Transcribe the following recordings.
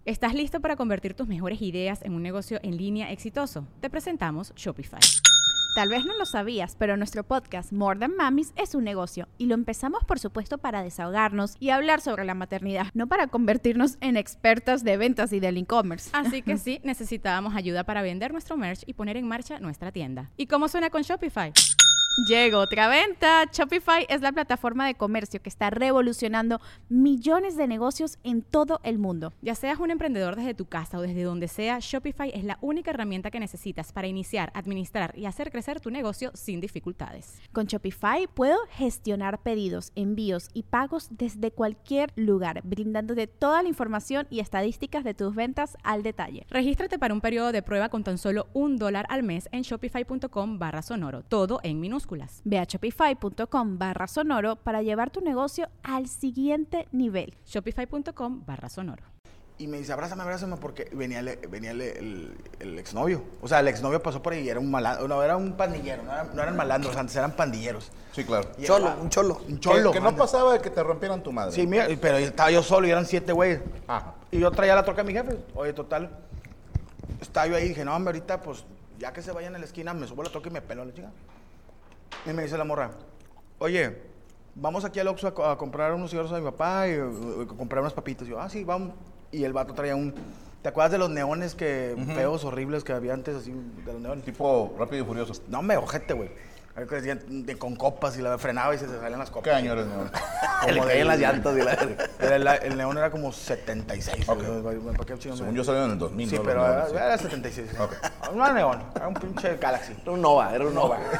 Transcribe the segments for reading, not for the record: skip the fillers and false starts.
¿Estás listo para convertir tus mejores ideas en un negocio en línea exitoso? Te presentamos Shopify. Tal vez no lo sabías, pero nuestro podcast More Than Mamis es un negocio y lo empezamos por supuesto para desahogarnos y hablar sobre la maternidad, no para convertirnos en expertas de ventas y del e-commerce. Así que sí, necesitábamos ayuda para vender nuestro merch y poner en marcha nuestra tienda. ¿Y cómo suena con Shopify? Llegó otra venta. Shopify es la plataforma de comercio que está revolucionando millones de negocios en todo el mundo. Ya seas un emprendedor desde tu casa o desde donde sea, Shopify es la única herramienta que necesitas para iniciar, administrar y hacer crecer tu negocio sin dificultades. Con Shopify puedo gestionar pedidos, envíos y pagos desde cualquier lugar, brindándote toda la información y estadísticas de tus ventas al detalle. Regístrate para un periodo de prueba con tan solo $1 al mes en shopify.com/sonoro, todo en minúsculas. Ve a shopify.com/sonoro para llevar tu negocio al siguiente nivel. Shopify.com/sonoro. Y me dice, abrázame, porque venía el exnovio. O sea, el exnovio pasó por ahí y era un malandro. No, era un pandillero, no eran malandros, antes eran pandilleros. Sí, claro. Un cholo. Que no pasaba de que te rompieran tu madre. Sí, mira, pero estaba yo solo y eran 7 güeyes. Ajá. Y yo traía la troca de mi jefe. Oye, total, estaba yo ahí y dije, no, hombre, ahorita, pues, ya que se vayan a la esquina, me subo la troca y me pelo la chica. Y me dice la morra, oye, vamos aquí al Oxxo a comprar unos cigarros a mi papá y comprar unas papitas. Y yo, sí, vamos. Y el vato traía ¿te acuerdas de los neones feos, horribles que había antes, así, de los neones? Tipo Rápido y Furioso. No, me ojete, güey. Con copas y la frenaba y se salían las copas. ¿Qué año eres neón? Le caían las llantas. El neón era como 76. Okay. Según yo salí en el 2000. Sí, ¿no? pero era 76. Okay. No era neón, era un pinche Galaxy. Era un Nova. Era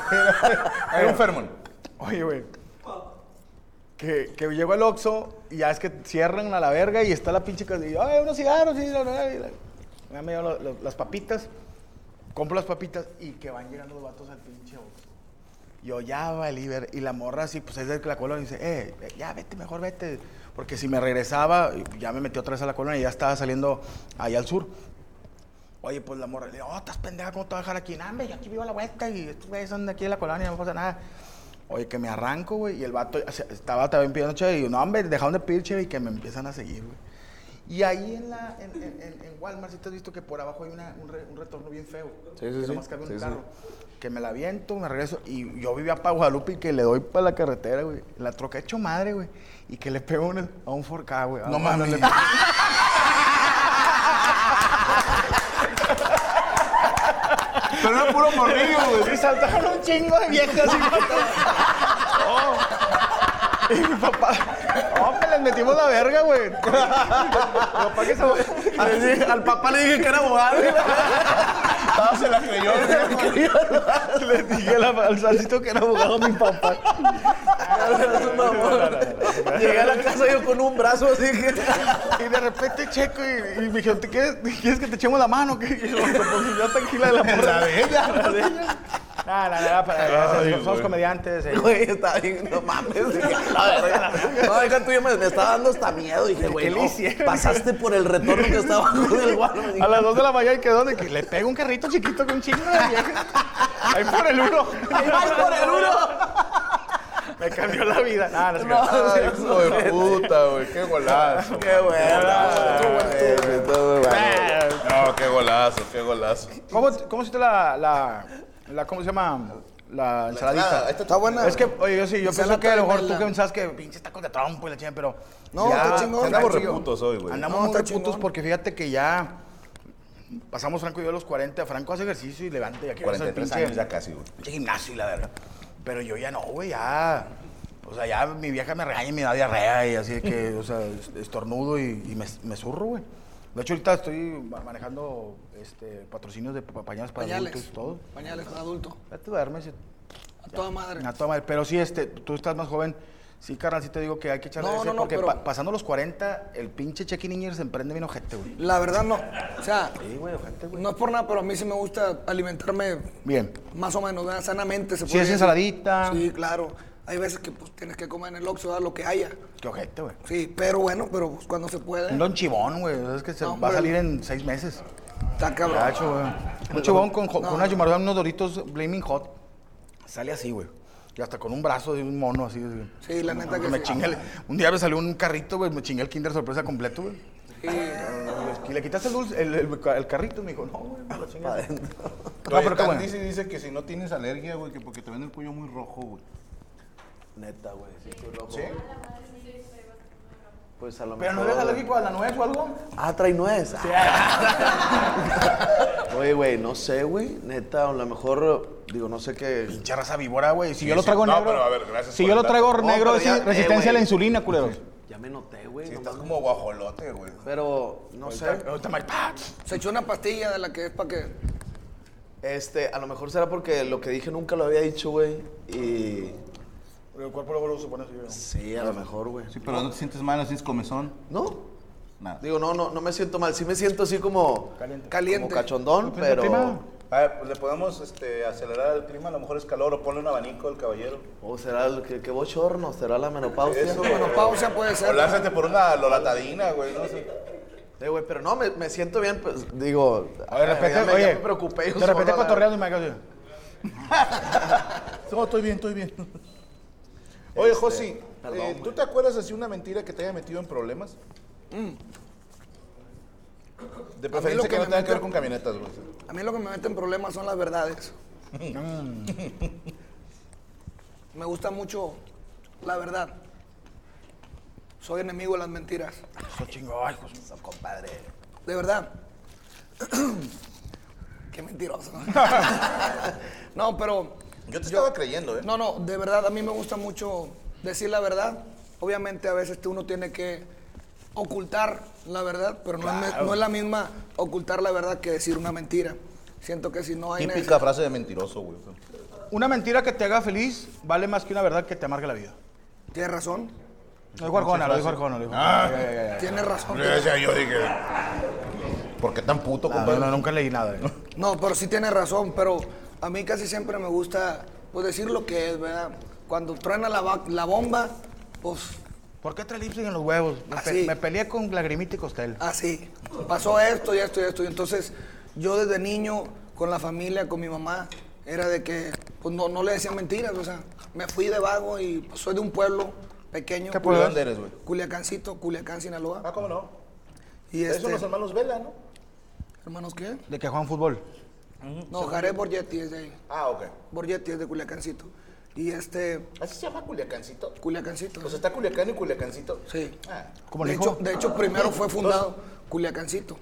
un Fairmont. Oye, güey. Que llego al Oxxo y ya es que cierran a la verga y está la pinche casa. Y yo, unos cigarros. Me llevo las papitas. Compro las papitas y que van llegando los vatos al pinche Oxxo. Yo ya valí ver, y la morra así, pues es de la colonia, y dice, ya vete, mejor vete, porque si me regresaba, ya me metí otra vez a la colonia y ya estaba saliendo allá al sur. Oye, pues la morra, le digo, estás pendeja, ¿cómo te vas a dejar aquí? No, hombre, yo aquí vivo a la vuelta y estos güeyes son de aquí de la colonia, no pasa nada. Oye, que me arranco, güey, y el vato estaba también pidiendo chévere, y yo, no, hombre, dejaron de pedir chévere y que me empiezan a seguir, güey. Y ahí en Walmart, si te has visto que por abajo hay un retorno bien feo. Sí. Nomás cabe un carro. Que me la aviento, me regreso. Y yo vivía para Guadalupe y que le doy para la carretera, güey. La troca hecho madre, güey. Y que le pego a un forcado, güey. No mames. Pero era puro morrillo, güey. Y saltaron un chingo de viejas. Y mi papá, que les metimos la verga, güey. Al papá le dije que era abogado. Se la creyó. Le dije al salsito que era abogado mi papá. Llegué a la casa yo con un brazo así que... Y de repente checo y me dijeron, ¿quieres que te echemos la mano? Y yo, pues yo tranquila de la morra. La de ella. Somos comediantes. Güey, está bien, no mames. Dije, no, deja tú, me estaba dando hasta miedo. Dije, güey, no, pasaste por el retorno que estaba abajo del Walmart. A las 2 de la mañana, ¿y qué dónde? Que le pego un carrito chiquito con un chingo de viejas. Ahí por el 1. ¡Ahí por el 1! Me cambió la vida. Ay, hijo de puta, güey. Qué golazo. Qué bueno. No, qué golazo. ¿Cómo hiciste ¿cómo se llama? La ensaladita. Esta está buena. Es que, oye, yo pienso que a lo mejor tú pensás que pinches tacos de trompo y la chingada, pero... No, está chingón. Andamos reputos hoy, güey. Andamos muy reputos porque fíjate que ya... Pasamos Franco y yo a los 40. Franco hace ejercicio y levanta. Y aquí 43 años ya casi, güey. Pinche gimnasio y la verdad. Pero yo ya no, güey, ya... O sea, ya mi vieja me regaña y me da diarrea y así de que, o sea, estornudo y me zurro, güey. De hecho, ahorita estoy manejando patrocinios de pañales para adultos y todo. Pañales para adultos. Ya te duermes. A toda madre. A toda madre. Pero sí, tú estás más joven. Sí, carnal, sí te digo que hay que echarle porque pero... pasando los 40, el pinche check-in niñer se emprende bien ojete, güey. La verdad no. O sea, sí, güey, ojete, güey. No es por nada, pero a mí sí me gusta alimentarme bien. Más o menos, ¿verdad? Sanamente. Sí, es ensaladita. Sí, claro. Hay veces que pues tienes que comer en el Oxxo, lo que haya. Qué ojete, güey. Sí, pero bueno, pues, cuando se puede. Un don chivón, güey. Es que va a salir en 6 meses. Está cabrón. Gacho, güey. Un chivón con una yumarón, unos Doritos Blaming Hot. Sale así, güey. Y hasta con un brazo de un mono así. Sí, la neta que me sí. chingué un día me salió un carrito, güey. Me chingué el Kinder Sorpresa completo, güey. Sí. ¿Y le quitaste el dulce, el carrito? Me dijo, no, güey, me lo chingas. No, pero qué bueno. dice que si no tienes alergia, güey, que porque te ven el cuello muy rojo, güey. Neta, güey, sí, estoy rojo. ¿Sí? Pues a lo ¿Pero no mejor... eres alérgico a la nuez o algo? Ah, trae nuez. Oye, güey, no sé, güey. Neta, a lo mejor, digo, no sé qué... Pinche raza víbora, güey. Si Sí, yo lo sí. traigo No, negro... pero a ver, gracias Si por yo lo el traigo dato. negro, No, es pero ya- resistencia a la güey. insulina, culeros. Ya me noté, güey. Sí, no estás mames. como guajolote, güey. Pero, no sé. Ahorita me... ¡pah! Se echó una pastilla de la que es para que... A lo mejor será porque lo que dije nunca lo había dicho, güey. Y... El cuerpo luego se pone así. Sí, a lo mejor, güey. Sí, pero no te sientes mal, no sientes comezón. ¿No? Nada. Digo, no me siento mal. Sí me siento así como... Caliente. Como cachondón, Pues, pero... prima. A ver, pues le podemos acelerar el clima, a lo mejor es calor, o ponle un abanico al caballero. O será el que bochorno, será la menopausia. Eso, Menopausia puede O ser. lánzate por una loratadina, güey, no sé. Güey, pero no, me siento bien, pues, digo... A ver, repete, ya oye. me preocupé. yo De repente solo, la cotorreando y me hago así. No, estoy bien, estoy bien. Oye, Josi, perdón, ¿tú te acuerdas así una mentira que te haya metido en problemas? De preferencia que no tenga que ver con camionetas, güey. A mí lo que me mete en problemas son las verdades. Me gusta mucho la verdad. Soy enemigo de las mentiras. Eso chingón, ay, José. compadre. De verdad. Qué mentiroso. No, pero... Yo te estaba creyendo, ¿eh? No, de verdad, a mí me gusta mucho decir la verdad. Obviamente a veces uno tiene que ocultar la verdad, pero no es la misma ocultar la verdad que decir una mentira. Siento que si no hay... Típica frase de mentiroso, güey. Una mentira que te haga feliz vale más que una verdad que te amargue la vida. Tienes razón. Lo dijo Arjona, lo dijo Arjona. Lo dijo Ah. Arjona. Ya. Tienes razón. Yo dije, ¿por qué tan puto, compadre? No, nunca leí nada. No, pero sí tienes razón, pero a mí casi siempre me gusta pues, decir lo que es, ¿verdad? Cuando truena la bomba, pues ¿Por qué trae lipstick en los huevos? Así. Me peleé con Lagrimita y Costel. así. Pasó esto y esto y esto. Y entonces yo desde niño, con la familia, con mi mamá, era de que pues, no le decía mentiras. O sea, me fui de vago y pues, soy de un pueblo pequeño. ¿Qué ¿De pueblo dónde eres, güey? Culiacancito, Culiacán, Sinaloa. Ah, ¿cómo no? Y Esos son los hermanos Vela, ¿no? ¿Hermanos qué? De que juegan fútbol. No, Jared Borgetti es de ahí. Ah, ok. Borgetti es de Culiacancito. Y ¿Así se llama Culiacancito? Culiacancito. Pues está Culiacán y Culiacancito. Sí. Ah, ¿Cómo De le dijo? hecho, primero fue fundado Culiacancito.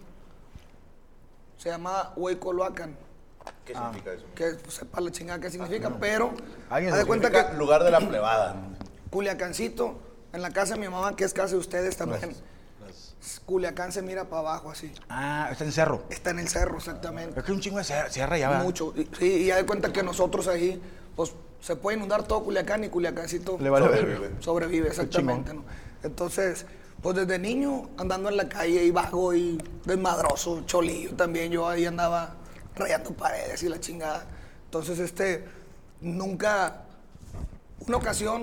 Se llama Huaycoloacan, ¿qué significa eso? que pues, sepa la chingada qué significa, pero Alguien haz de se cuenta Significa que lugar de la plebada. Culiacancito, en la casa de mi mamá, que es casa de ustedes también, Culiacán se mira para abajo así. Ah, está en cerro. Está en el cerro, exactamente. Es que un chingo de sierra ya, ¿verdad? Mucho. Sí, y haz de cuenta que nosotros ahí, pues se puede inundar todo Culiacán y Culiacancito Le vale Sobrevive. sobrevive, exactamente. ¿no? Entonces, pues desde niño andando en la calle y vago y desmadroso, cholillo también, yo ahí andaba rayando paredes y la chingada. Entonces, nunca, una ocasión,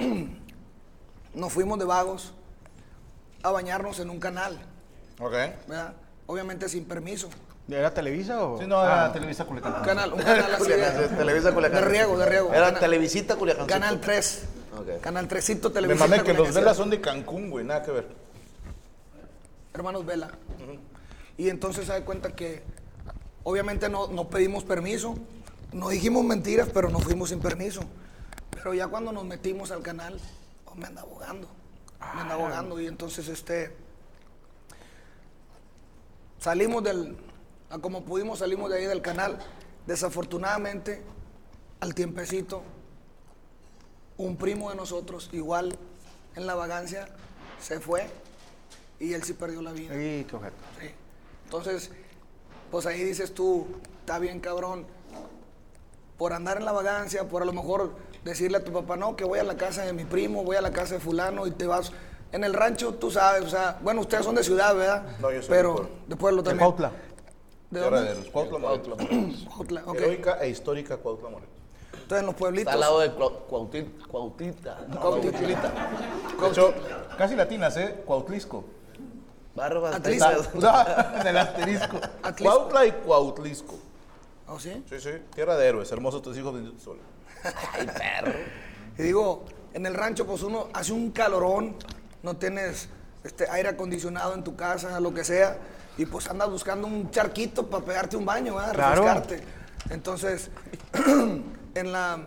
nos fuimos de vagos a bañarnos en un canal, Ok. ¿verdad? Obviamente sin permiso. ¿Era Televisa o...? Sí, no, era Televisa Culiacán. Un canal así Televisa Culiacán. de riego. Era Canal- Televisita Culiacán. Canal 3. Ok. Canal 3cito Me televisión. mamé que los Velas son de Cancún, güey, nada que ver. Hermanos Vela. Y entonces se da cuenta que obviamente no pedimos permiso, no dijimos mentiras, pero nos fuimos sin permiso. Pero ya cuando nos metimos al canal, pues, me anda abogando. Me anda abogando y entonces salimos a como pudimos salimos de ahí del canal. Desafortunadamente, al tiempecito, un primo de nosotros, igual en la vagancia, se fue y él sí perdió la vida. Sí, qué ojete. Sí. Entonces, pues ahí dices tú, está bien cabrón, por andar en la vagancia, por a lo mejor decirle a tu papá, no, que voy a la casa de mi primo, voy a la casa de fulano y te vas. En el rancho, tú sabes, o sea, bueno, ustedes son de ciudad, ¿verdad? No, yo soy pero de pueblo. de pueblo De también. Cuautla. ¿De Tierra dónde? de los Cuautla Morelos. Cuautla, ok. Heroica e histórica Cuautla Morelos. Entonces en los pueblitos. Está al lado de Cuautita. Cuautitlita. De hecho, casi latinas, ¿eh? Cuautlisco. Barbas. Atlisco. No, en el asterisco. Atlisco. Cuautla y Cuautlisco. ¿Oh, sí? Sí, sí. Tierra de héroes. Hermosos tus hijos benditos sol. Ay, perro. Y digo, en el rancho, pues uno hace un calorón, no tienes aire acondicionado en tu casa, lo que sea. y pues andas buscando un charquito para pegarte un baño, ¿verdad? Claro. Refrescarte. Entonces, en la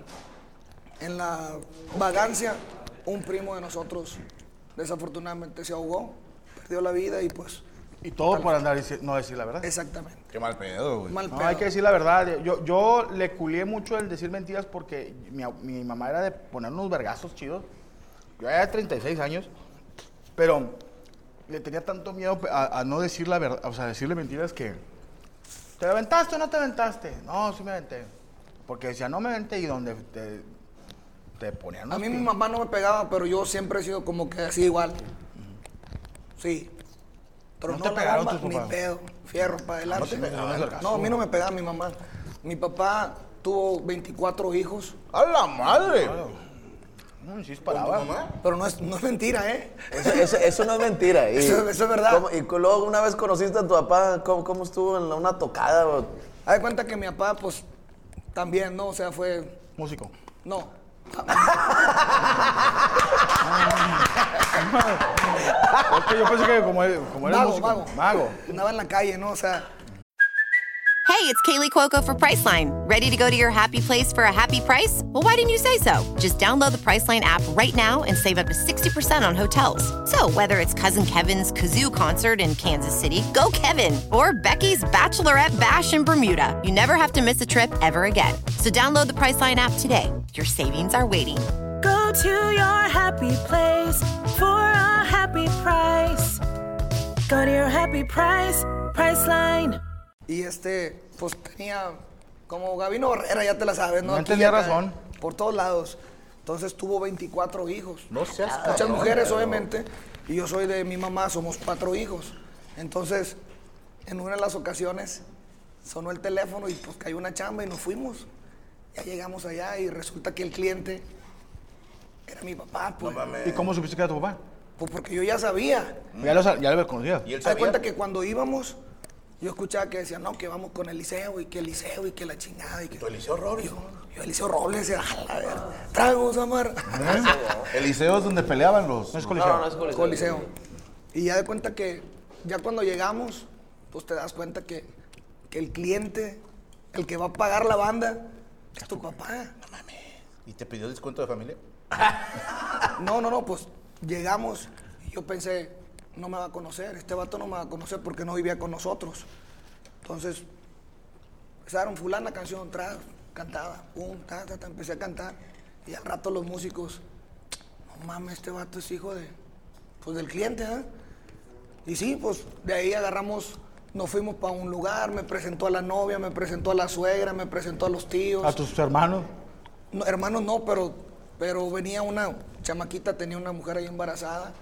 vagancia, un primo de nosotros desafortunadamente se ahogó, perdió la vida y pues... Y todo por andar no decir la verdad. Exactamente. Qué mal pedo, güey. Mal No, pedo. hay que decir la verdad. Yo le culié mucho el decir mentiras porque mi mamá era de poner unos vergazos chidos. Yo ya de 36 años, pero le tenía tanto miedo a no decir la verdad, o sea, decirle mentiras que... ¿Te aventaste o no te aventaste? No, sí me aventé. Porque decía, no me aventé y donde te ponían... A mí mi mamá no me pegaba, pero yo siempre he sido como que así igual. Sí. Pero ¿No te pegaron tus ni papás? pedo. Fierro para adelante. ¿No te pegaban? No, a mí no me pegaba mi mamá. Mi papá tuvo 24 hijos, ¡A la madre! Sí, disparaba. pero no es mentira, ¿eh? Eso no es mentira. Y, Eso es verdad. Y luego una vez conociste a tu papá, ¿cómo estuvo en una tocada? Haz de cuenta que mi papá, pues, también, ¿no? O sea, fue... Músico. No. Es que yo pensé que como eres músico. Mago. Andaba en la calle, ¿no? O sea... Hey, it's Kaylee Cuoco for Priceline. Ready to go to your happy place for a happy price? Well, why didn't you say so? Just download the Priceline app right now and save up to 60% on hotels. So whether it's Cousin Kevin's Kazoo Concert in Kansas City, go Kevin, or Becky's Bachelorette Bash in Bermuda, you never have to miss a trip ever again. So download the Priceline app today. Your savings are waiting. Go to your happy place for a happy price. Go to your happy price, Priceline. Y pues tenía, como Gabino Barrera, ya te la sabes, ¿no? No Aquí tenía acá, razón. Por todos lados. Entonces tuvo 24 hijos. No seas Muchas cabrón, mujeres, pero- obviamente. Y yo soy de mi mamá, somos 4 hijos. Entonces, en una de las ocasiones, sonó el teléfono y pues cayó una chamba y nos fuimos. Ya llegamos allá y resulta que el cliente era mi papá, pues. No mames. ¿Y cómo supiste que era tu papá? Pues porque yo ya sabía. Ya lo conocías. ¿Y él Haz de sabía? cuenta que cuando íbamos, yo escuchaba que decían, no, que vamos con Eliseo y que la chingada. Y que... Tu Eliseo Robles. Yo Eliseo Robles, decía, a ver, tragos, Amar. Eliseo es donde peleaban los... No es coliseo. No es coliseo. Coliseo. Y ya de cuenta que, ya cuando llegamos, pues te das cuenta que el cliente, el que va a pagar la banda, es tu papá. No mames. ¿Y te pidió descuento de familia? No, pues llegamos y yo pensé, no me va a conocer, este vato no me va a conocer porque no vivía con nosotros. Entonces, empezaron fulana canción, cantaba, empecé a cantar y al rato los músicos, no mames, este vato es hijo del cliente, ¿eh? Y sí, pues de ahí agarramos, nos fuimos para un lugar, me presentó a la novia, me presentó a la suegra, me presentó a los tíos. ¿A tus hermanos? No, hermanos no, pero venía una chamaquita, tenía una mujer ahí embarazada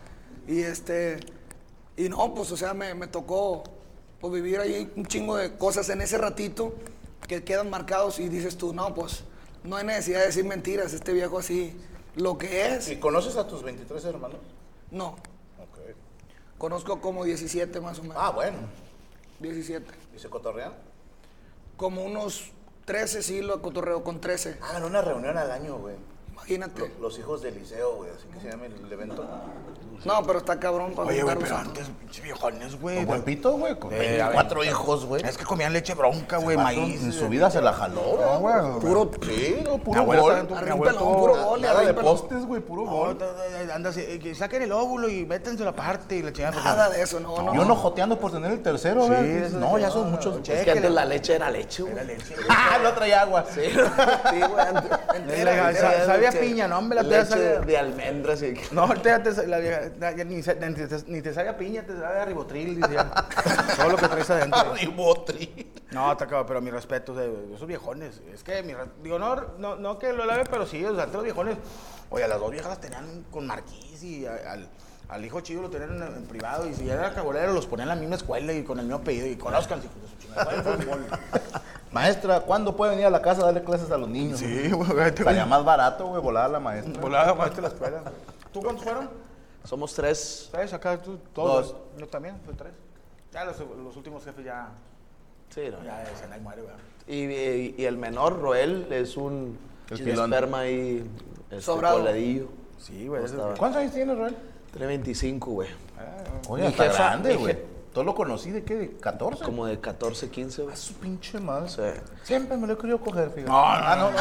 y no, pues o sea, me tocó pues, vivir ahí un chingo de cosas en ese ratito que quedan marcados y dices tú, no, pues no hay necesidad de decir mentiras, este viejo así, lo que es. ¿Y conoces a tus 23 hermanos? No, Ok. conozco como 17 más o menos. Ah, bueno. 17. ¿Y se cotorrean? Como unos 13, sí, lo cotorreo con 13. Hagan una reunión al año, güey. Imagínate. Los hijos del Eliseo, güey, así que se llama el evento. No, pero está cabrón para Oye, güey, juntarnos. pero antes, pinches viejones, güey. Buen pito, güey, con a 24 ver. hijos, güey. Es que comían leche bronca, güey, maíz. En su vida se la jaló, No, güey. güey. Puro, Sí, no, Mi puro abuelo gol. también, mi Arriba abuelo pelón, todo- puro gol. Nada de arriba pelón. postes, güey, puro No, gol. anda así, que saquen el óvulo y métenselo aparte y la chingada. Nada de eso, no. Y uno joteando por tener el tercero, Sí, güey. eso No, sí, ya no, son muchos. no, Es que antes la leche era leche, güey. No traía agua. Sí, güey, antes. Sabía piña, no, hombre, la tía leche sabía. de almendras y... No, ahorita la vieja, ya ni te sabe a piña, te sabe a ribotril, dice ya. Todo lo que traes adentro. Ribotri. No, está cabrón, pero mi respeto de esos viejones. Es que, digo, no que lo lave, pero sí, o sea, antes los viejones, oye, a las dos viejas las tenían con marquís y al hijo chido lo tenían en privado. Y si ya era cabolero, los ponían en la misma escuela y con el mismo apellido. Y conozcan, hijos de su chingada. Jueguen fútbol. Maestra, ¿cuándo puede venir a la casa a darle clases a los niños? Sí, güey. Estaría más barato, güey, volar a la maestra. Volada maestra de la escuela. ¿Tú cuántos fueron? Somos 3. ¿Tres? Acá tú, todos. Yo también, fue 3. Ya los últimos jefes ya Sí, no. decían, ahí muere, güey. Y el menor, Roel, es un El pilón. esperma ahí, Sobrado. coladillo. Sí, güey. No estaba. ¿Cuántos años tienes, Roel? Tiene 25, güey. Oye, Mi está jefa- grande, mi güey. je- ¿Tú lo conocí de qué? ¿De 14? Como de 14, 15, güey. A su pinche madre. Sí. Siempre me lo he querido coger, fíjate. No.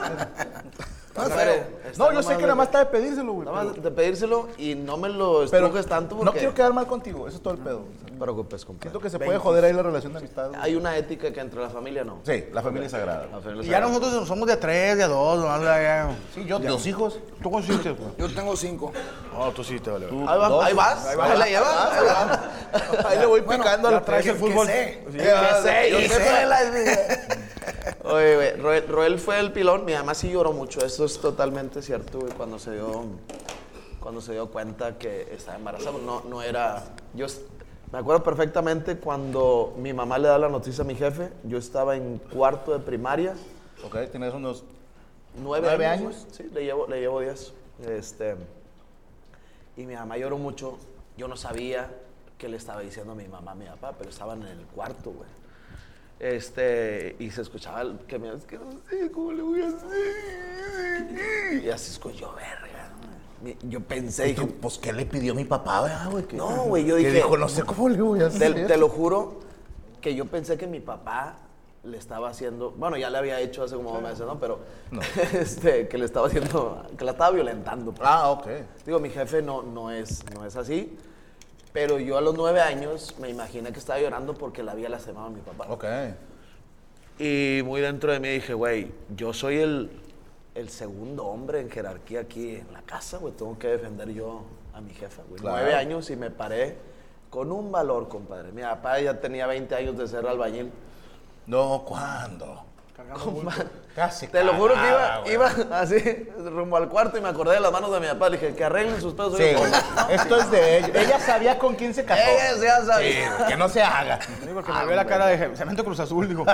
No, yo sé que nada más está de pedírselo, güey. Nada más de pedírselo y no me lo estrujes tanto porque... No quiero quedar mal contigo, eso es todo el pedo. No te preocupes, compadre. Siento que se puede joder ahí la relación de amistad. güey. Hay una ética que entre la familia no. Sí, la familia es sagrada. La familia Y es ya sagrada. nosotros somos de 3, de 2, nomás ya. Sí, yo, dos hijos. ¿Tú consiste, güey? Yo tengo 5. No, tú sí te vale. Ahí vas. Ahí la llevas. Ahí le voy Bueno, picando Ya al traes el fútbol. Oye, güey, Roel fue el pilón. Mi mamá sí lloró mucho. Eso es totalmente cierto, güey. Cuando se dio cuenta que estaba embarazada, no era... Me acuerdo perfectamente cuando mi mamá le da la noticia a mi jefe. Yo estaba en cuarto de primaria. Ok, tienes unos... 9 años. güey. Sí, le llevo 10. Y mi mamá lloró mucho. Yo no sabía qué le estaba diciendo a mi mamá, a mi papá, pero estaban en el cuarto, güey. Y se escuchaba que me decía, que no sé cómo le voy a hacer. Y así escuchó, verga, ¿no? Yo pensé, dije, Pues, ¿qué le pidió mi papá, güey? no, güey, yo Que dije, dijo, no sé cómo le voy a hacer. te lo juro que yo pensé que mi papá le estaba haciendo, bueno, ya le había hecho hace como 2 meses, ¿no? Pero, que le estaba haciendo, que la estaba violentando. Pues. Ah, ok. Digo, mi jefe no es así, pero yo a los 9 años me imaginé que estaba llorando porque la había lastimado a mi papá. Ok. Y muy dentro de mí dije, güey, yo soy el segundo hombre en jerarquía aquí en la casa, güey, tengo que defender yo a mi jefa, güey. Claro. 9 años y me paré con un valor, compadre. Mi papá ya tenía 20 años de ser albañil. No, ¿cuándo? Casi. Te lo juro que cagada, iba así, rumbo al cuarto y me acordé de las manos de mi papá. Le dije, que arreglen sus pedos. Sí, güey. Esto es de ella. Ella sabía con quién se casó. Ella ya Sí, sabía. güey, que no se haga. Sí, porque me vio la cara de Cemento Cruz Azul, digo.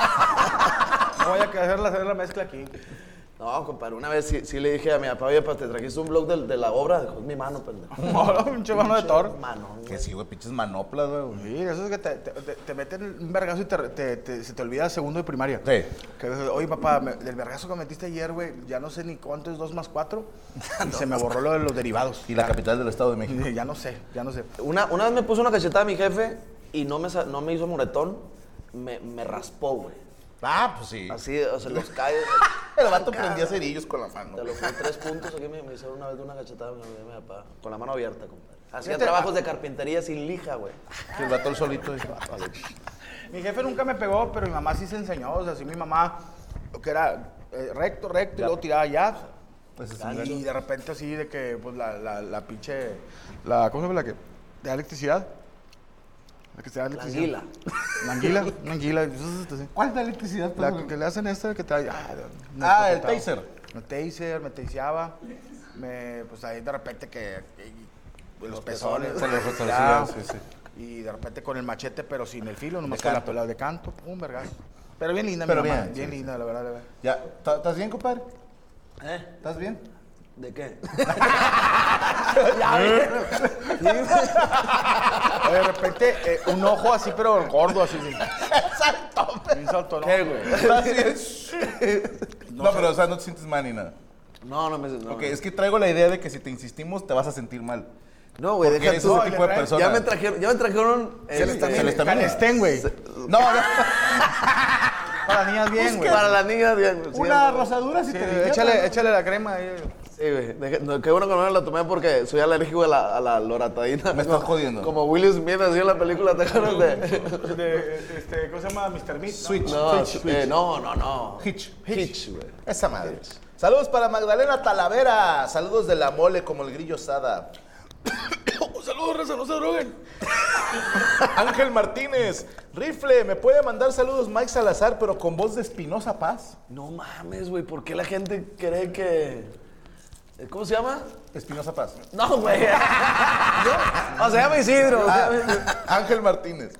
No voy a hacer la mezcla aquí. No, compadre, una vez sí le dije a mi papá, oye, te trajiste un blog de la obra. Dijo, es mi mano, pendejo. No, pinche mano de Thor. Mano, Que sí, güey, pinches manoplas, güey. Sí, eso es que te meten un vergazo y se te olvida segundo de primaria. Sí. Que, oye, papá, del vergazo que metiste ayer, güey, ya no sé ni cuánto es 2 más 4. Y se me borró lo de los derivados. Y la capital del Estado de México. Ya no sé. Una vez me puso una cachetada a mi jefe y no me hizo moretón, me raspó, güey. Ah, pues sí. Así, o sea, los cae. El vato prendía cerillos con la mano. Te lo juro, 3 puntos aquí me hicieron una vez de una cachetada mi papá, con la mano abierta, compadre. Hacía Fíjate, trabajos de carpintería sin lija, güey. Que el vato el solito dijo, vale. Mi jefe nunca me pegó, pero mi mamá sí se enseñó. O sea, sí mi mamá, lo que era recto, y luego tiraba jab. Pues es Y de repente así de que, pues, la pinche... ¿Cómo se llama la que? ¿De electricidad? La que se da La electricidad. anguila. Una anguila. ¿Cuál es la electricidad? La que le hacen esta que trae... El taser. El taser, me taseaba. Pues ahí de repente los pezones. Se los ya, retorcía, sí. Y de repente con el machete, pero sin el filo, nomás De con la canto. pelada de canto. Pum, vergazo. Pero bien linda, Pero mi mamá. bien, Bien sí, linda, la verdad. Ya, ¿estás bien, compadre? ¿Eh? ¿Estás bien? ¿De qué? De repente, un ojo así, pero gordo, así. Un salto, ¿no? ¿Qué, güey? ¿Estás bien? No, pero o sea, no te sientes mal ni nada. No. Ok, es que traigo la idea de que si te insistimos te vas a sentir mal. No, güey, Porque deja eres tú. ese tipo de persona. Ya me trajeron... Calestén, güey. No, Para niñas bien, güey. Para las niñas, bien. Sí, una güey. rosadura si Sí, te diviertes. échale la crema ahí. Sí, güey. No, qué bueno que no me la tomé porque soy alérgico a la loratadina. Me estás jodiendo. Como Will Smith hacía en la película, ¿te acuerdas de...? ¿Cómo se llama? Mr. Meat. Switch. No. Hitch. Hitch, güey. Esa madre. Saludos para Magdalena Talavera. Saludos de la mole como el grillo Sada. Saludos, raza, no se droguen. Ángel Martínez. Rifle, ¿me puede mandar saludos Mike Salazar, pero con voz de Espinosa Paz? No mames, güey. ¿Por qué la gente cree que...? ¿Cómo se llama? Espinosa Paz. No, güey. O se llama Isidro. Ángel Martínez.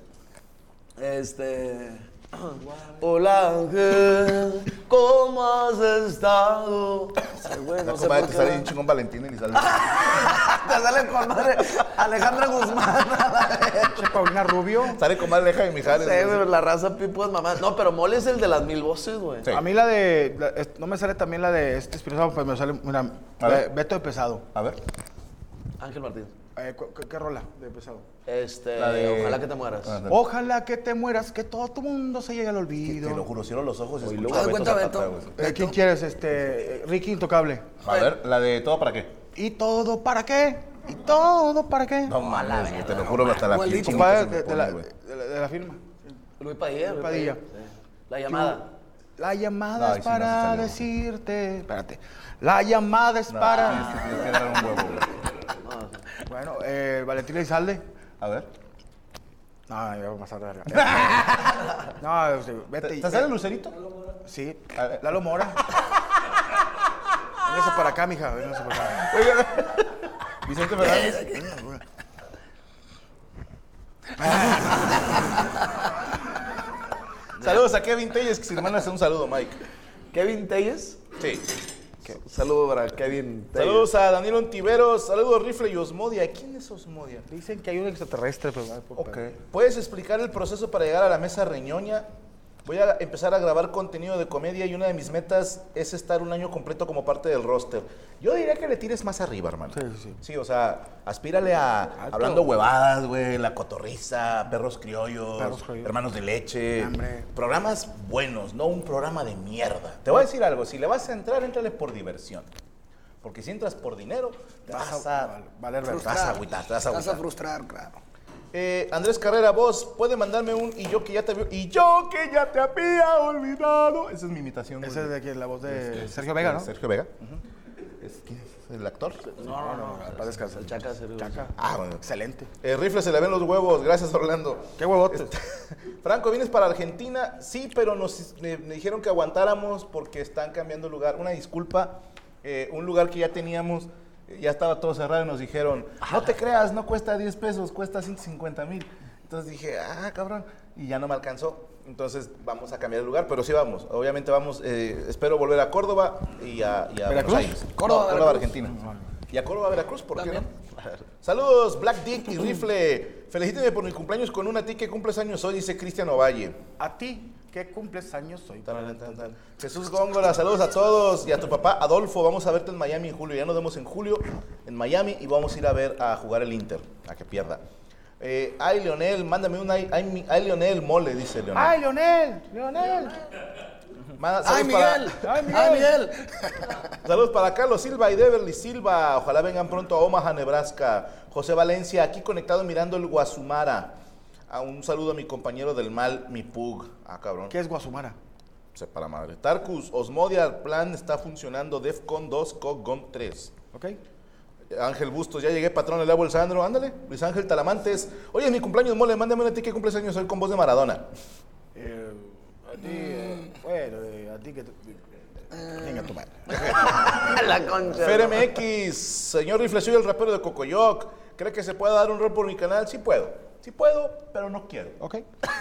Hola, Ángel. ¿Cómo has estado? Ay, güey, no sé por te qué. sale un chingón Valentín Elizalde. Te sale con madre Alejandra Guzmán. Paulina Rubio. Sale con más leja de Mijares. Sí, güey, la raza Pipo es mamá. No, pero Mole es el de las 1000 voces, güey. Sí. A mí no me sale también la de Espinosa, pues me sale, mira, A ver. Beto de Pesado. A ver. Ángel Martínez. ¿Qué rola de pesado? La de Ojalá que te mueras. Ojalá que te mueras, que todo tu mundo se llegue al olvido. Te lo juro, cierro los ojos y Haz escucho a de cuenta, Zapata, Beto. güey. ¿Quién quieres? Ricky Intocable. A ver, la de ¿todo para qué? ¿Y todo para qué? ¿Y todo para qué? No mames, güey, te lo juro hasta la Igualito. pinche Compadre, boca se me pone, güey. de la firma. Luis Padilla. Luis Padilla. Sí. La llamada. La llamada No, es ahí sí no para se salió. decirte. Espérate. La llamada es No, para. tienes que dar un huevo, güey. Bueno, Valentín Elizalde. A ver. No, ya voy a pasar de verga. No, vete. ¿Te sale el lucerito? Sí. A ver. Lalo Mora. Véngase para acá, mija. Véngase para acá. Vicente Fernández. Saludos a Kevin Telles, que si le mandas un saludo, Mike. Kevin Telles. Sí. Saludo para Kevin Telles. Saludos a Daniel Ontiveros, saludos Rifle y Osmodia. ¿Quién es Osmodia? Dicen que hay un extraterrestre, pero... Ok. ¿Puedes explicar el proceso para llegar a la mesa reñoña? Voy a empezar a grabar contenido de comedia y una de mis metas es estar un año completo como parte del roster. Yo diría que le tires más arriba, hermano. Sí. Sí, o sea, aspírale a hablando huevadas, güey, La Cotorriza, Perros Criollos, Hermanos de Leche. Hombre. Programas buenos, no un programa de mierda. Te voy a decir algo, si le vas a entrar, éntrale por diversión. Porque si entras por dinero, te vas a agüitar, te vas a agüitar. frustrar, claro. Andrés Carrera, vos, ¿puede mandarme un y yo que ya te había olvidado? Esa es mi imitación. Esa es de quién, la voz de Sergio Vega, ¿no? Sergio Vega. ¿Quién es el actor? No, para descansar. El Chaca. Chaca. Ah, bueno. Excelente. Rifle, se le ven los huevos. Gracias, Orlando. ¿Qué huevotes? Franco, ¿vienes para Argentina? Sí, pero me dijeron que aguantáramos porque están cambiando lugar. Una disculpa, un lugar que ya teníamos... Ya estaba todo cerrado y nos dijeron, no te creas, no cuesta 10 pesos, cuesta 150,000. Entonces dije, cabrón, y ya no me alcanzó. Entonces vamos a cambiar de lugar, pero sí vamos. Obviamente vamos, espero volver a Córdoba y a Buenos Aires. Córdoba, Argentina. Y a Córdoba, Veracruz, ¿por qué no? Saludos, Black Dick y Rifle. Felicíteme por mi cumpleaños con una. A ti que cumples años hoy, dice Cristian Ovalle. A ti, que cumples años hoy. Jesús Góngora, saludos a todos. Y a tu papá, Adolfo, vamos a verte en Miami en julio. Ya nos vemos en julio en Miami y vamos a ir a jugar el Inter, a que pierda. Ay, Leonel, mándame un ay, Leonel, mole, dice Leonel. ¡Ay, Leonel! ¡Ay, Miguel! ¡Ay, Miguel! Saludos para Carlos Silva y Deverly Silva. Ojalá vengan pronto a Omaha, Nebraska. José Valencia, aquí conectado mirando el Guasumara. Un saludo a mi compañero del mal, mi Pug. Cabrón. ¿Qué es Guasumara? Sepa la madre. Tarkus, Osmodia, el plan está funcionando. Defcon 2, Coggon 3. Ok. Ángel Bustos, ya llegué, patrón, le hago el Sandro, ándale. Luis Ángel Talamantes. Oye, es mi cumpleaños, mole, mándame una a ti que cumples años hoy con voz de Maradona. A ti, bueno, a ti que... Venga, tu madre. La concha. Fer MX, señor Rifle, soy el rapero de Cocoyoc. ¿Cree que se puede dar un rol por mi canal? Sí puedo, pero no quiero. Ok.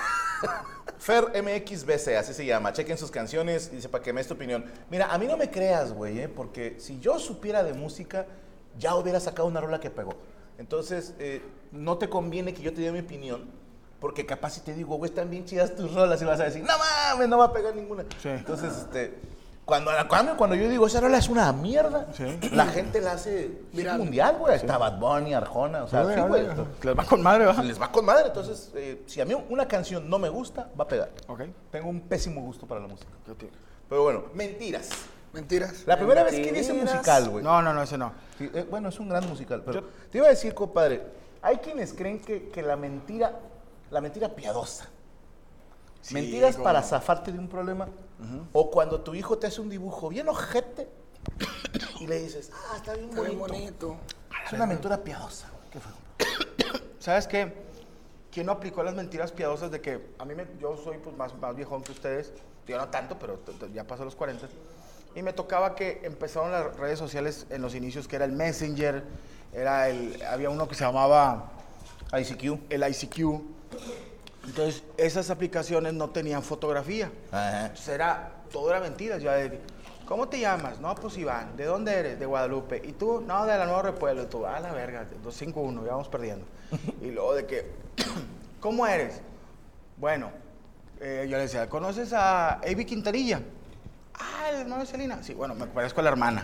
Fer MXBC, así se llama. Chequen sus canciones y dice para que me des tu opinión. Mira, a mí no me creas, güey, porque si yo supiera de música, ya hubiera sacado una rola que pegó. Entonces, no te conviene que yo te dé mi opinión, porque capaz si te digo, güey, están bien chidas tus rolas y vas a decir, no mames, no va a pegar ninguna. Sí. Entonces, cuando yo digo, esa rola es una mierda, la gente la hace mundial, güey. Está Bad Bunny, Arjona, o sea, sí, güey. Les va con madre, ¿verdad? Les va con madre. Entonces, si a mí una canción no me gusta, va a pegar. Ok. Tengo un pésimo gusto para la música. Pero bueno, mentiras. Mentiras. La primera vez que vi ese musical, güey. No, ese no. Sí, bueno, es un gran musical. Pero te iba a decir, compadre, hay quienes creen que la mentira piadosa. Sí, mentiras para zafarte de un problema. O cuando tu hijo te hace un dibujo bien ojete y le dices, está bien bonito. Es una mentira piadosa. ¿Qué fue? ¿Sabes qué? ¿Quién no aplicó las mentiras piadosas de que yo soy pues, más viejón que ustedes? Yo no tanto, pero ya pasó los 40. Y me tocaba que empezaron las redes sociales en los inicios, que era el Messenger, había uno que se llamaba ICQ. El ICQ. Entonces, esas aplicaciones no tenían fotografía. Ajá. Entonces, todo era mentira. ¿Cómo te llamas? No, pues Iván. ¿De dónde eres? De Guadalupe. ¿Y tú? No, de la Nueva Repueblo. Y tú, la verga, 251, ya vamos perdiendo. Y luego de que, ¿cómo eres? Bueno, yo le decía, ¿conoces a Avi Quintanilla? El hermano de Selena. Sí, bueno, me parezco a la hermana.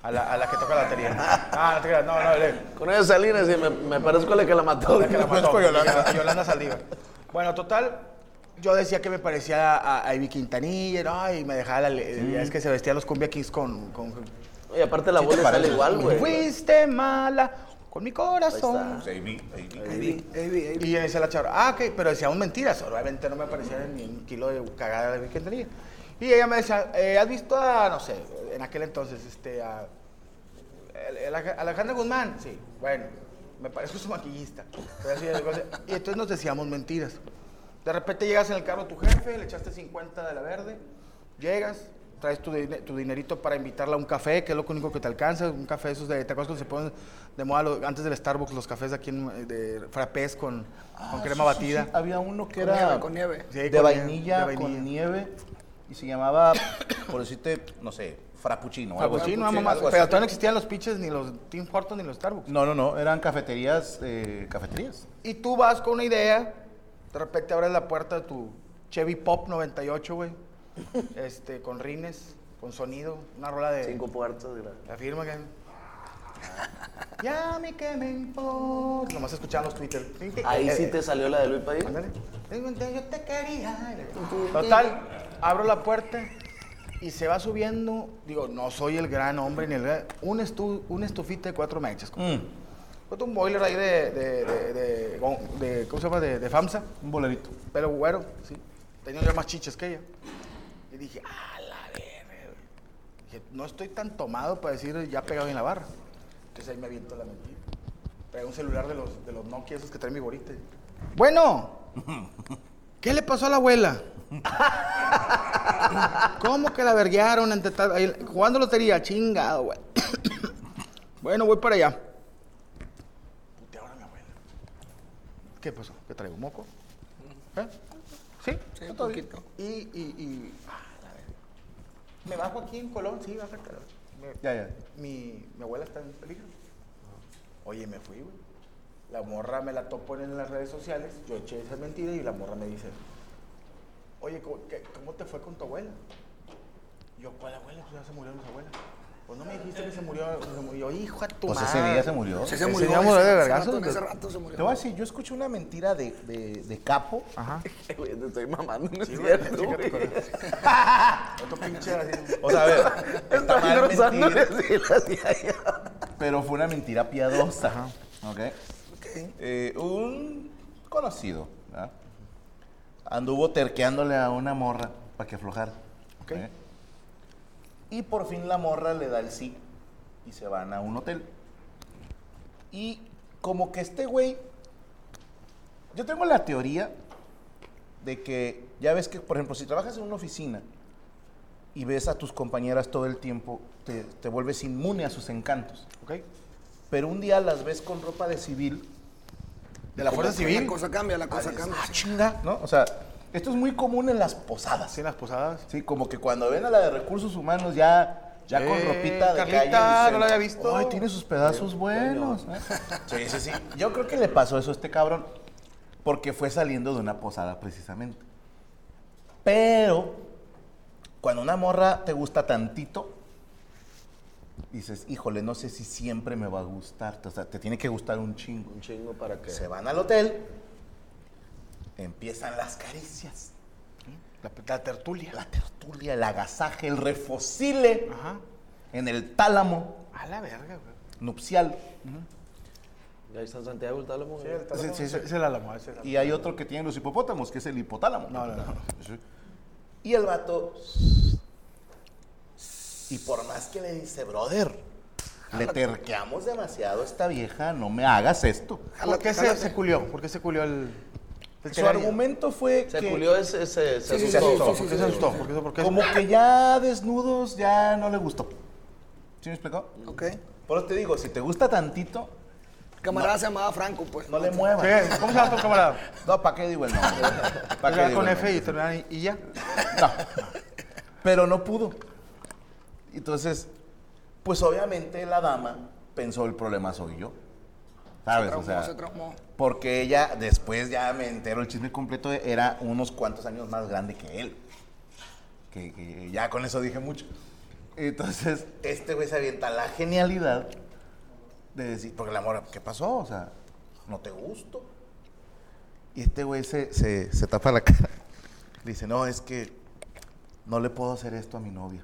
A la que toca la batería. Ah, no te creas, no. Con ella Salinas y me parezco a la que la mató. La que la mató, a Yolanda Saldívar. Bueno, total, yo decía que me parecía a Ivy Quintanilla, ¿no? Y me dejaba es que se vestían los Cumbia Kings con... Oye, aparte la voz le sale igual, güey. Fuiste mala con mi corazón. Ivy. Y decía la chava, ok, pero decíamos mentiras. Obviamente no me parecía ni un kilo de cagada de Ivy Quintanilla. Y ella me decía, ¿has visto a, no sé, en aquel entonces, a Alejandra Guzmán? Sí, bueno, me parezco su maquillista. Y entonces nos decíamos mentiras. De repente llegas en el carro de tu jefe, le echaste 50 de la verde, llegas, traes tu dinerito para invitarla a un café, que es lo único que te alcanza, un café esos de, ¿te acuerdas cuando se ponen de moda antes del Starbucks, los cafés de aquí de frappés con crema batida? Sí. Había uno que era Con nieve. Sí, de vainilla con nieve y se llamaba, por decirte, no sé, frappuccino. Frappuccino, mamá, pero todavía no existían los pitches, ni los Tim Hortons, ni los Starbucks. No, eran cafeterías. Y tú vas con una idea, de repente abres la puerta de tu Chevy Pop 98, güey, con rines, con sonido, una rola de... 5 puertas, la firma que... Ya me que me importa. Nomás escuchaban los Twitter. Ahí sí te salió la de Luis País. Ándale. Yo te quería. Total, abro la puerta y se va subiendo. Digo, no soy el gran hombre ni el gran... Un estufita de 4 mechas. Un boiler ahí de ¿cómo se llama? De FAMSA. Un bolerito. Pero güero, sí. Tenía ya más chiches que ella. Y dije, la verga. Dije, no estoy tan tomado para decir ya pegado en la barra. Entonces ahí me aviento la mentira. Trae un celular de los Nokia esos que trae mi borita. Bueno, ¿qué le pasó a la abuela? ¿Cómo que la verguearon jugando lotería? Chingado, güey. Bueno, voy para allá. Putearon a mi abuela. ¿Qué pasó? ¿Qué traigo? ¿Moco? ¿Sí? Sí, un poquito. Y la verga. ¿Me bajo aquí en Colón? Sí, baja Colón. Ya. Mi abuela está en peligro. Oye, me fui, güey. La morra me la topó en las redes sociales. Yo eché esa mentira y la morra me dice, oye, ¿cómo te fue con tu abuela? Yo, ¿cuál abuela? Pues ya se murió mi abuela. Pues no me dijiste que se murió. Yo, hijo de tu madre. Pues ese día se murió. Sí, se murió. Ese día murió de vergazo. En ese rato se murió. Te voy a decir, yo escuché una mentira de Capo. Ajá. Güey, te estoy mamando, no es Sí, cierto, güey, güey. Otro pinche así. O sea, a ver, está mal mentir, mentir. pero fue una mentira piadosa. Ajá. ¿Ok? Un conocido, ¿verdad? Anduvo terqueándole a una morra para que aflojara. Ok. Y por fin la morra le da el sí y se van a un hotel. Y como que este güey, yo tengo la teoría de que, ya ves que, por ejemplo, si trabajas en una oficina y ves a tus compañeras todo el tiempo, te vuelves inmune a sus encantos. ¿Ok? Pero un día las ves con ropa de civil. ¿De la Fuerza Civil? La cosa cambia. Chinga, ¿no? O sea, esto es muy común en las posadas. Sí, en las posadas. Sí, como que cuando ven a la de recursos humanos ya con ropita de Carlita, calle. no la había visto. Ay, tiene sus pedazos buenos. Sí. Yo creo que le pasó eso a este cabrón porque fue saliendo de una posada precisamente. Pero cuando una morra te gusta tantito, dices, híjole, no sé si siempre me va a gustar. O sea, te tiene que gustar un chingo. Un chingo para que... Se van al hotel, empiezan las caricias. La tertulia. La tertulia, el agasaje, el refocile. Ajá. En el tálamo A la verga, güey. nupcial. ¿Ya ahí está en Santiago el tálamo? Sí, el tálamo. Ese es el álamo. Y hay otro que tienen los hipopótamos, que es el hipotálamo. No. Sí. Y el vato... Y por más que le dice, brother, le terqueamos demasiado a esta vieja, no me hagas esto. ¿Por qué se culió? ¿Por qué se culió el Su argumento fue Se que... culió, se asustó. ¿Por qué se asustó? ¿Por qué? Como que ya desnudos ya no le gustó. ¿Sí me explicó? Ok. Por eso te digo, si te gusta tantito, Camarada se llamaba Franco, pues. no le muevas. Sí, ¿cómo se llama tu camarada? No, ¿para qué digo el nombre? ¿Para qué Era digo con el F nombre? y terminar y ya. No. Pero no pudo. Entonces, pues obviamente la dama pensó el problema soy yo. ¿Sabes? Se traumó. Porque ella, después ya me entero el chisme completo, era unos cuantos años más grande que él. Que ya con eso dije mucho. Entonces, este güey se avienta la genialidad de decir, porque la morra, ¿qué pasó? O sea, ¿no te gusto? Y este güey se tapa la cara. Dice, no, es que no le puedo hacer esto a mi novia.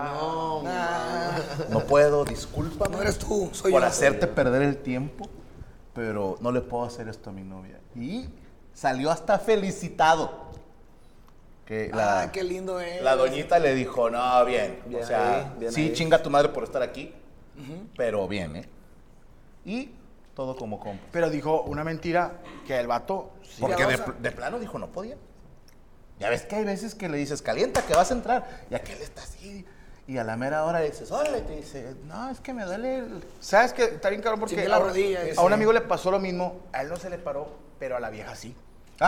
No puedo, discúlpame. No eres tú, soy por yo. hacerte perder el tiempo, pero no le puedo hacer esto a mi novia. Y salió hasta felicitado. Que qué lindo es. La doñita le dijo, no, bien. Bien o sea, ahí, bien sí, ahí. chinga tu madre por estar aquí, pero bien, ¿eh? Y todo como compa. Pero dijo una mentira que el vato... sí, Porque ya, o de, sea, de plano dijo, no podía. Ya ves que hay veces que le dices, calienta, que vas a entrar. Y aquel está así. Y a la mera hora le dices, órale, te dice, no, es que me duele el... ¿Sabes qué? Está bien cabrón porque Chingue la rodilla, a un amigo le pasó lo mismo. A él no se le paró, pero a la vieja sí.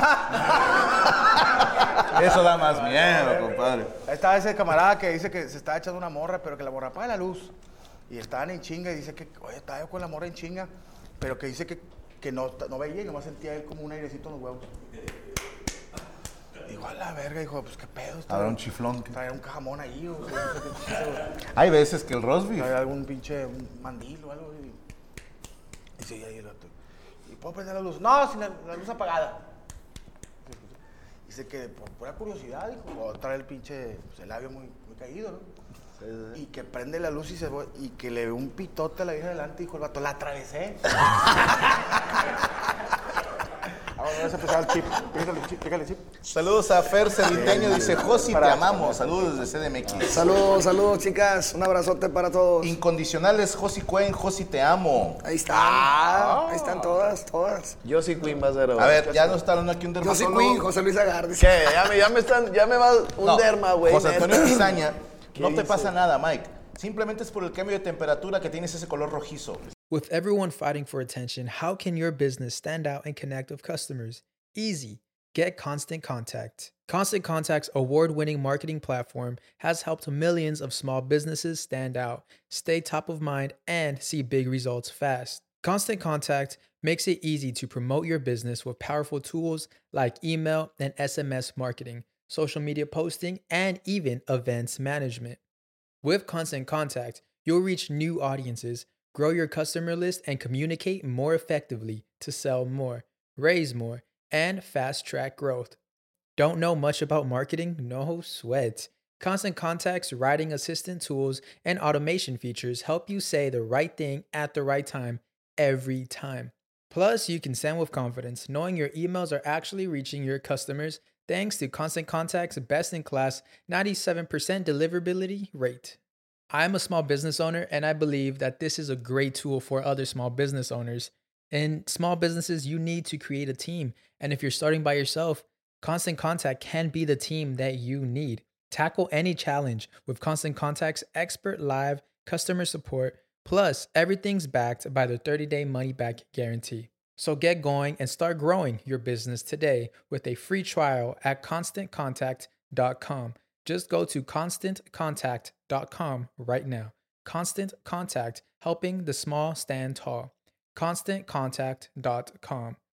Eso da más miedo, compadre. Ahí estaba ese camarada que dice que se estaba echando una morra, pero que la morra apaga la luz. Y estaban en chinga y dice que, oye, estaba yo con la morra en chinga, pero que dice que no veía y nomás sentía él como un airecito en los huevos. Digo, a la verga, dijo, pues qué pedo. Habrá un chiflón. Traer un cajamón ahí o no sé qué. Hay veces que el roast beef. Traer algún pinche mandil o algo. Y sí, ahí el otro. ¿Y puedo prender la luz? No, sin la luz apagada. Dice que por pura curiosidad, dijo, o trae el pinche, pues, el labio muy caído, ¿no? Y que prende la luz y que le ve un pitote a la vieja delante, dijo el vato, la atravesé. Vamos a empezar el chip. Pícale el chip. Saludos a Fer Ceviteño, dice Josi, te amamos. Saludos desde CDMX. Saludos, chicas. Un abrazote para todos. Incondicionales, Josi Cuen, Josi, te amo. Ahí están. Ahí están todas. Yo sí, Queen va a ser. A ver, ya nos está hablando aquí un Yo soy dermatólogo. Queen, José Luis Agardi. ¿Qué? Ya me va un No, derma, güey. José Antonio Pizaña, ¿Qué no te dice? pasa nada, Mike. Simplemente es por el cambio de temperatura que tienes ese color rojizo. With everyone fighting for attention, how can your business stand out and connect with customers? Easy. Get Constant Contact. Constant Contact's award-winning marketing platform has helped millions of small businesses stand out, stay top of mind, and see big results fast. Constant Contact makes it easy to promote your business with powerful tools like email and SMS marketing, social media posting, and even events management. With Constant Contact, you'll reach new audiences, grow your customer list, and communicate more effectively to sell more, raise more, and fast-track growth. Don't know much about marketing? No sweat. Constant Contact's writing assistant tools and automation features help you say the right thing at the right time every time. Plus, you can send with confidence, knowing your emails are actually reaching your customers thanks to Constant Contact's best-in-class 97% deliverability rate. I'm a small business owner, and I believe that this is a great tool for other small business owners. In small businesses, you need to create a team. And if you're starting by yourself, Constant Contact can be the team that you need. Tackle any challenge with Constant Contact's expert live customer support. Plus, everything's backed by the 30-day money-back guarantee. So get going and start growing your business today with a free trial at ConstantContact.com. Just go to ConstantContact.com right now. Constant Contact, helping the small stand tall. ConstantContact.com.